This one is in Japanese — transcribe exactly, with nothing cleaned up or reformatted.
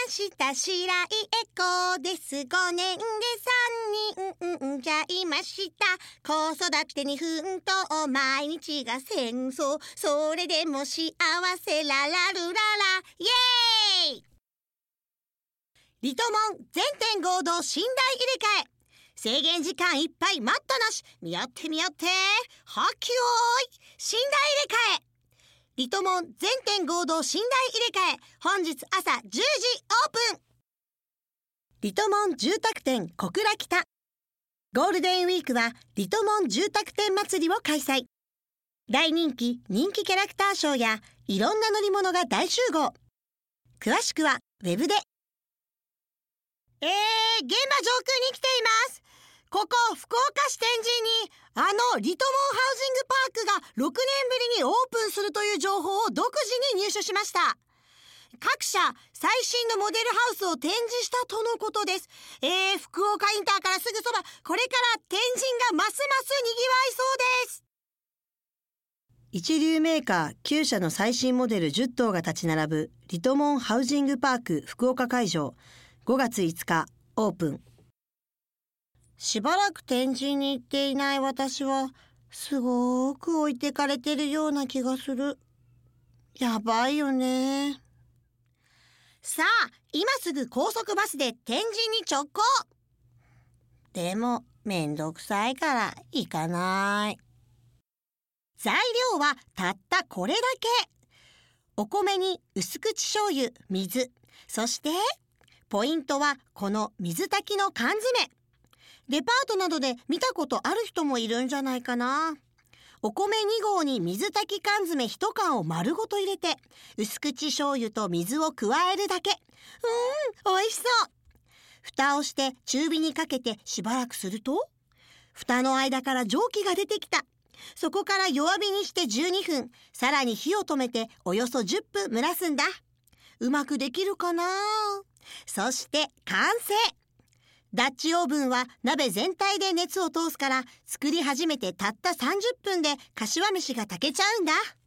した白いエコです。ごねんでさんにんじゃいました。子育てに奮闘、毎日が戦争。それでも幸せララルラライエーイ。リトモン全店合同寝台入れ替え。制限時間いっぱい待ったなし。見合って見合って。はっきよーい。寝台入れ替え。リトモン全店合同寝台入れ替え。本日朝じゅうじオープン。リトモン住宅店小倉北。ゴールデンウィークはリトモン住宅店祭りを開催。大人気人気キャラクターショーやいろんな乗り物が大集合。詳しくはウェブで。えー、現場上空に来ています。ここ福岡市天神にあのリトモンハウジングパークがろくねんぶりにオープンするという情報を独自に入手しました。各社最新のモデルハウスを展示したとのことです。えー、福岡インターからすぐそば、これから天神がますますにぎわいそうです。 一流メーカーきゅうしゃの最新モデルじゅっとうが立ち並ぶリトモンハウジングパーク福岡会場、ごがついつかオープン。しばらく天神に行っていない私はすごく置いてかれてるような気がする。やばいよね。 さあ今すぐ高速バスで天神に直行。 でもめんどくさいから行かない。 材料はたったこれだけ。お米に薄口醤油、水、そしてポイントはこの水炊きの缶詰。デパートなどで見たことある人もいるんじゃないかな。お米にごうに水炊き缶詰いちかんを丸ごと入れて、薄口醤油と水を加えるだけ。うーん、美味しそう。蓋をして中火にかけてしばらくすると、蓋の間から蒸気が出てきた。そこから弱火にしてじゅうにふん、さらに火を止めておよそじゅっぷん蒸らすんだ。うまくできるかな。そして完成。ダッチオーブンは鍋全体で熱を通すから、作り始めてたったさんじゅっぷんで柏飯が炊けちゃうんだ。